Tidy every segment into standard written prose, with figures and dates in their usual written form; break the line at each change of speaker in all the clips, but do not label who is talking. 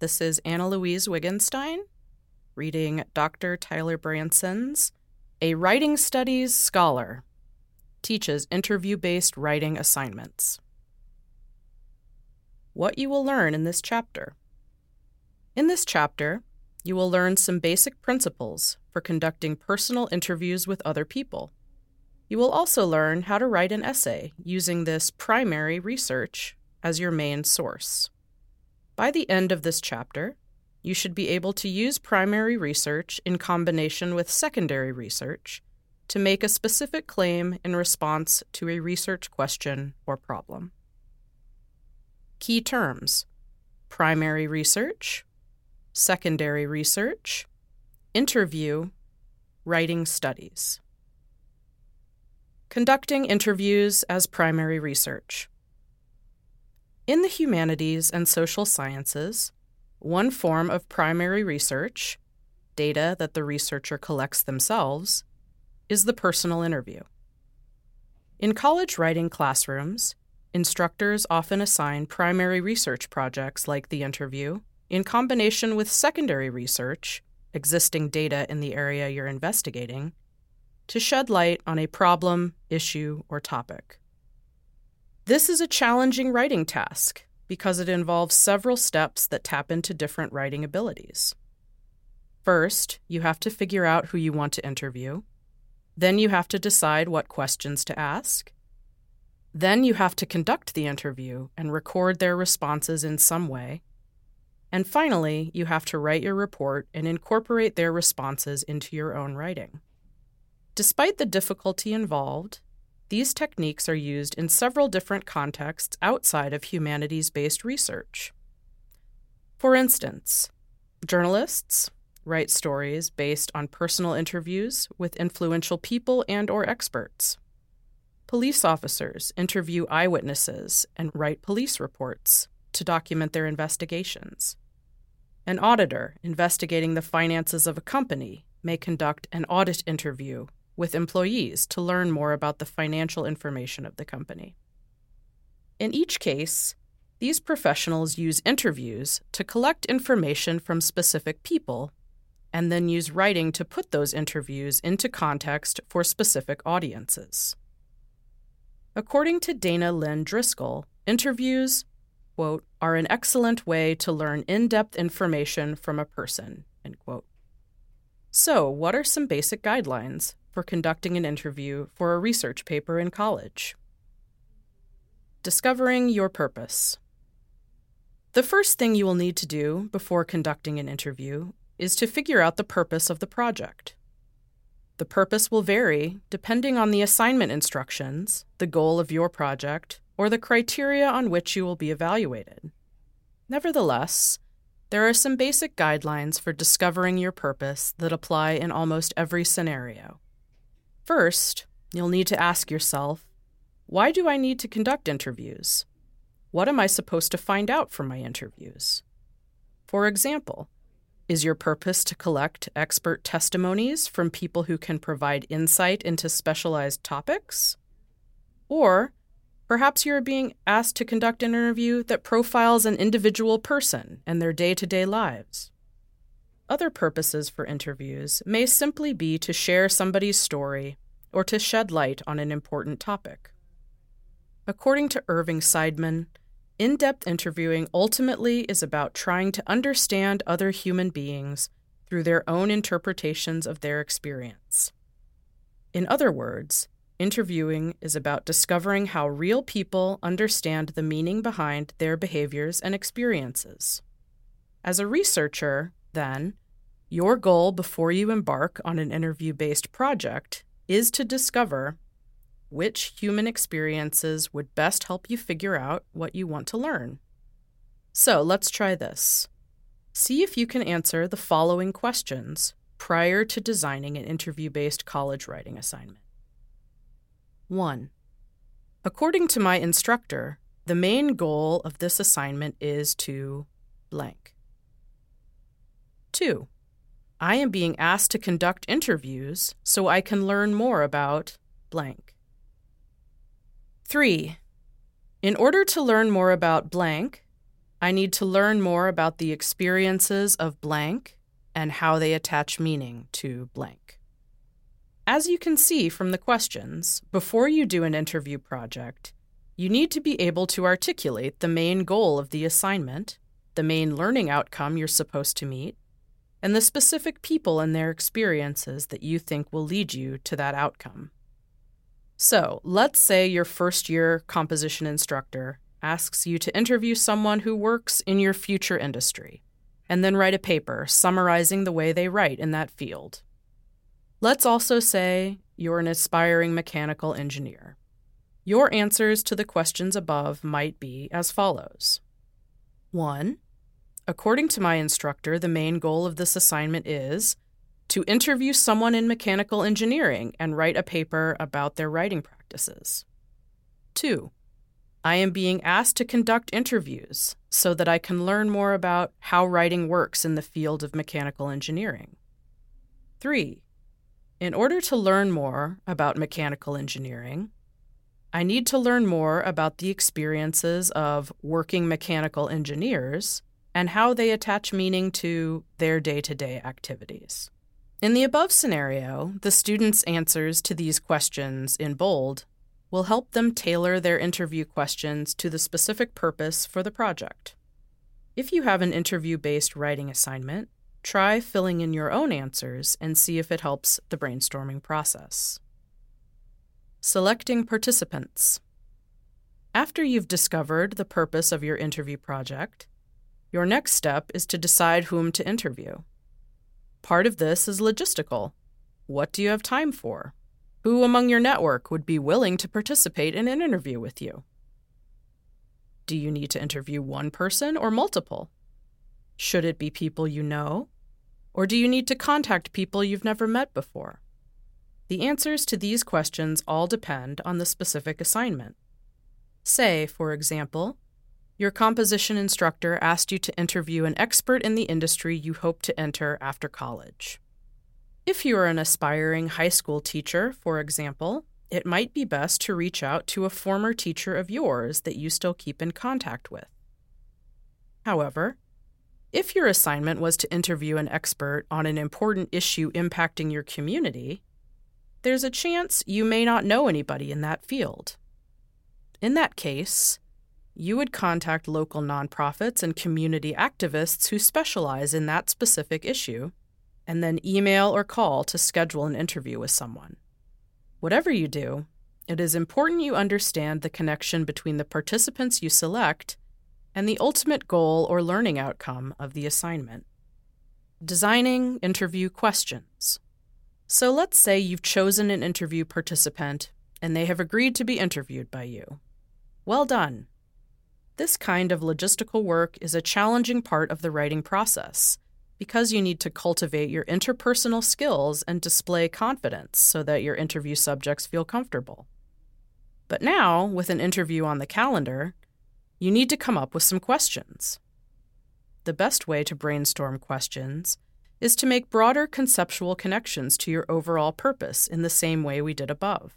This is Anna Louise Wittgenstein reading Dr. Tyler Branson's A Writing Studies Scholar Teaches Interview-Based Writing Assignments. What you will learn in this chapter. In this chapter, you will learn some basic principles for conducting personal interviews with other people. You will also learn how to write an essay using this primary research as your main source. By the end of this chapter, you should be able to use primary research in combination with secondary research to make a specific claim in response to a research question or problem. Key terms: primary research, secondary research, interview, writing studies. Conducting interviews as primary research. In the humanities and social sciences, one form of primary research, data that the researcher collects themselves, is the personal interview. In college writing classrooms, instructors often assign primary research projects like the interview in combination with secondary research, existing data in the area you're investigating, to shed light on a problem, issue, or topic. This is a challenging writing task because it involves several steps that tap into different writing abilities. First, you have to figure out who you want to interview. Then you have to decide what questions to ask. Then you have to conduct the interview and record their responses in some way. And finally, you have to write your report and incorporate their responses into your own writing. Despite the difficulty involved, these techniques are used in several different contexts outside of humanities-based research. For instance, journalists write stories based on personal interviews with influential people and/or experts. Police officers interview eyewitnesses and write police reports to document their investigations. An auditor investigating the finances of a company may conduct an audit interview with employees to learn more about the financial information of the company. In each case, these professionals use interviews to collect information from specific people and then use writing to put those interviews into context for specific audiences. According to Dana Lynn Driscoll, interviews, quote, are an excellent way to learn in-depth information from a person, end quote. So, what are some basic guidelines for conducting an interview for a research paper in college? Discovering your purpose. The first thing you will need to do before conducting an interview is to figure out the purpose of the project. The purpose will vary depending on the assignment instructions, the goal of your project, or the criteria on which you will be evaluated. Nevertheless, there are some basic guidelines for discovering your purpose that apply in almost every scenario. First, you'll need to ask yourself, why do I need to conduct interviews? What am I supposed to find out from my interviews? For example, is your purpose to collect expert testimonies from people who can provide insight into specialized topics? Or perhaps you're being asked to conduct an interview that profiles an individual person and their day-to-day lives. Other purposes for interviews may simply be to share somebody's story or to shed light on an important topic. According to Irving Seidman, in-depth interviewing ultimately is about trying to understand other human beings through their own interpretations of their experience. In other words, interviewing is about discovering how real people understand the meaning behind their behaviors and experiences. As a researcher, then, your goal before you embark on an interview-based project is to discover which human experiences would best help you figure out what you want to learn. So let's try this. See if you can answer the following questions prior to designing an interview-based college writing assignment. 1. According to my instructor, the main goal of this assignment is to blank. 2. I am being asked to conduct interviews so I can learn more about blank. 3. In order to learn more about blank, I need to learn more about the experiences of blank and how they attach meaning to blank. As you can see from the questions, before you do an interview project, you need to be able to articulate the main goal of the assignment, the main learning outcome you're supposed to meet, and the specific people and their experiences that you think will lead you to that outcome. So, let's say your first-year composition instructor asks you to interview someone who works in your future industry, and then write a paper summarizing the way they write in that field. Let's also say you're an aspiring mechanical engineer. Your answers to the questions above might be as follows. 1. According to my instructor, the main goal of this assignment is to interview someone in mechanical engineering and write a paper about their writing practices. 2. I am being asked to conduct interviews so that I can learn more about how writing works in the field of mechanical engineering. 3. In order to learn more about mechanical engineering, I need to learn more about the experiences of working mechanical engineers and how they attach meaning to their day-to-day activities. In the above scenario, the student's answers to these questions in bold will help them tailor their interview questions to the specific purpose for the project. If you have an interview-based writing assignment, try filling in your own answers and see if it helps the brainstorming process. Selecting participants. After you've discovered the purpose of your interview project, your next step is to decide whom to interview. Part of this is logistical. What do you have time for? Who among your network would be willing to participate in an interview with you? Do you need to interview one person or multiple? Should it be people you know? Or do you need to contact people you've never met before? The answers to these questions all depend on the specific assignment. Say, for example, your composition instructor asked you to interview an expert in the industry you hope to enter after college. If you are an aspiring high school teacher, for example, it might be best to reach out to a former teacher of yours that you still keep in contact with. However, if your assignment was to interview an expert on an important issue impacting your community, there's a chance you may not know anybody in that field. In that case, you would contact local nonprofits and community activists who specialize in that specific issue, and then email or call to schedule an interview with someone. Whatever you do, it is important you understand the connection between the participants you select and the ultimate goal or learning outcome of the assignment. Designing interview questions. So let's say you've chosen an interview participant and they have agreed to be interviewed by you. Well done. This kind of logistical work is a challenging part of the writing process because you need to cultivate your interpersonal skills and display confidence so that your interview subjects feel comfortable. But now, with an interview on the calendar, you need to come up with some questions. The best way to brainstorm questions is to make broader conceptual connections to your overall purpose in the same way we did above.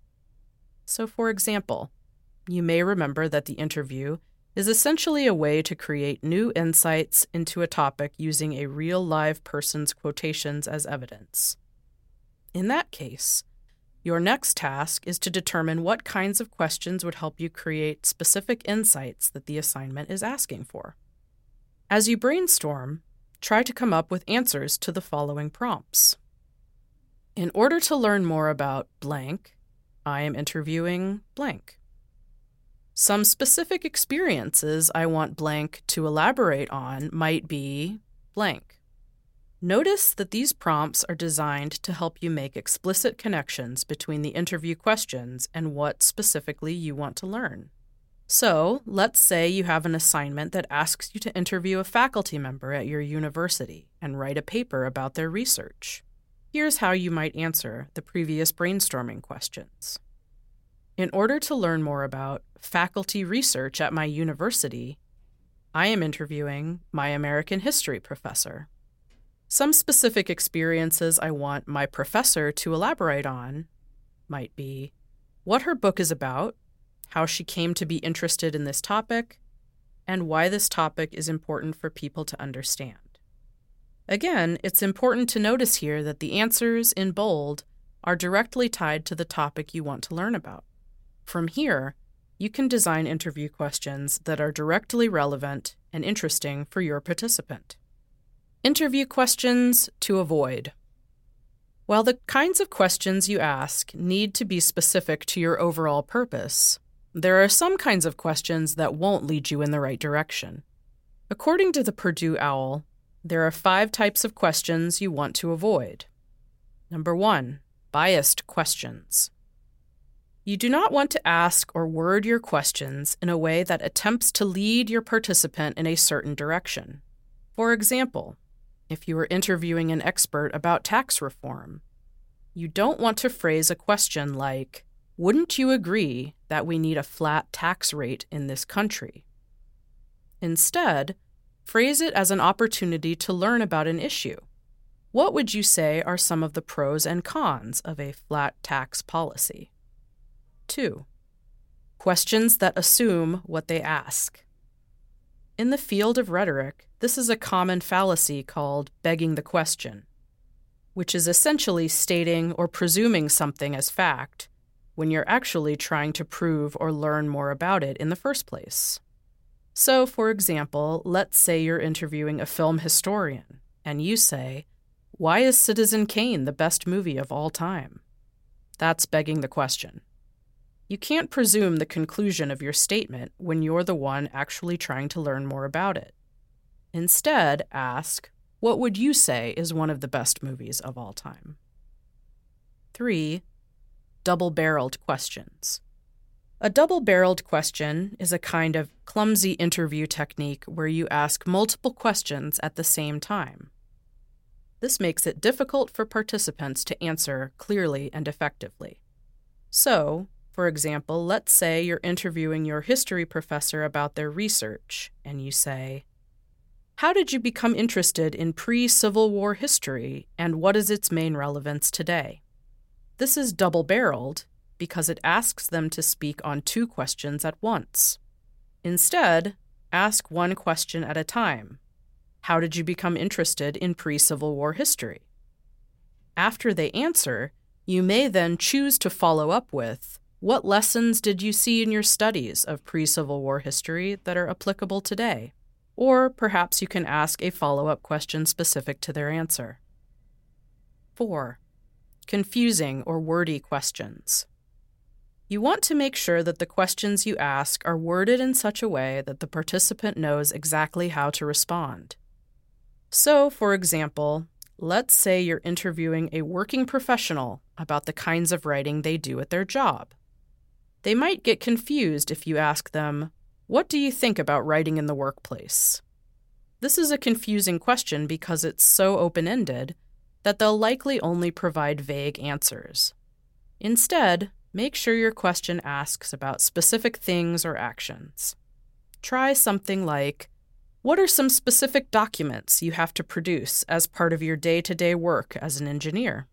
So, for example, you may remember that the interview is essentially a way to create new insights into a topic using a real live person's quotations as evidence. In that case, your next task is to determine what kinds of questions would help you create specific insights that the assignment is asking for. As you brainstorm, try to come up with answers to the following prompts. In order to learn more about blank, I am interviewing blank. Some specific experiences I want blank to elaborate on might be blank. Notice that these prompts are designed to help you make explicit connections between the interview questions and what specifically you want to learn. So, let's say you have an assignment that asks you to interview a faculty member at your university and write a paper about their research. Here's how you might answer the previous brainstorming questions. In order to learn more about faculty research at my university, I am interviewing my American history professor. Some specific experiences I want my professor to elaborate on might be what her book is about, how she came to be interested in this topic, and why this topic is important for people to understand. Again, it's important to notice here that the answers in bold are directly tied to the topic you want to learn about. From here, you can design interview questions that are directly relevant and interesting for your participant. Interview questions to avoid. While the kinds of questions you ask need to be specific to your overall purpose, there are some kinds of questions that won't lead you in the right direction. According to the Purdue OWL, there are 5 types of questions you want to avoid. Number 1, biased questions. You do not want to ask or word your questions in a way that attempts to lead your participant in a certain direction. For example, if you are interviewing an expert about tax reform, you don't want to phrase a question like, "Wouldn't you agree that we need a flat tax rate in this country?" Instead, phrase it as an opportunity to learn about an issue. What would you say are some of the pros and cons of a flat tax policy? 2. Questions that assume what they ask. In the field of rhetoric, this is a common fallacy called begging the question, which is essentially stating or presuming something as fact when you're actually trying to prove or learn more about it in the first place. So, for example, let's say you're interviewing a film historian, and you say, "Why is Citizen Kane the best movie of all time?" That's begging the question. You can't presume the conclusion of your statement when you're the one actually trying to learn more about it. Instead, ask, "What would you say is one of the best movies of all time?" 3. Double-barreled questions. A double-barreled question is a kind of clumsy interview technique where you ask multiple questions at the same time. This makes it difficult for participants to answer clearly and effectively. So, for example, let's say you're interviewing your history professor about their research, and you say, "How did you become interested in pre-Civil War history, and what is its main relevance today?" This is double-barreled because it asks them to speak on 2 questions at once. Instead, ask one question at a time. How did you become interested in pre-Civil War history? After they answer, you may then choose to follow up with, "What lessons did you see in your studies of pre-Civil War history that are applicable today?" Or perhaps you can ask a follow-up question specific to their answer. 4. Confusing or wordy questions. You want to make sure that the questions you ask are worded in such a way that the participant knows exactly how to respond. So, for example, let's say you're interviewing a working professional about the kinds of writing they do at their job. They might get confused if you ask them, "What do you think about writing in the workplace?" This is a confusing question because it's so open-ended that they'll likely only provide vague answers. Instead, make sure your question asks about specific things or actions. Try something like, "What are some specific documents you have to produce as part of your day-to-day work as an engineer?"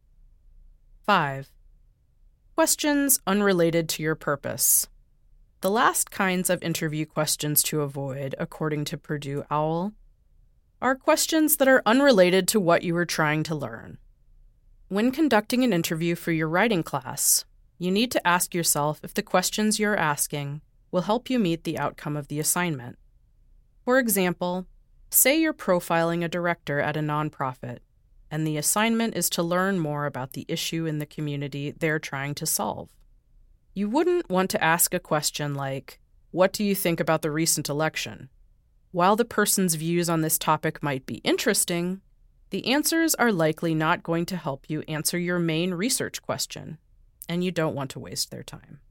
5. Questions unrelated to your purpose. The last kinds of interview questions to avoid, according to Purdue OWL, are questions that are unrelated to what you were trying to learn. When conducting an interview for your writing class, you need to ask yourself if the questions you're asking will help you meet the outcome of the assignment. For example, say you're profiling a director at a nonprofit, and the assignment is to learn more about the issue in the community they're trying to solve. You wouldn't want to ask a question like, "What do you think about the recent election?" While the person's views on this topic might be interesting, the answers are likely not going to help you answer your main research question, and you don't want to waste their time.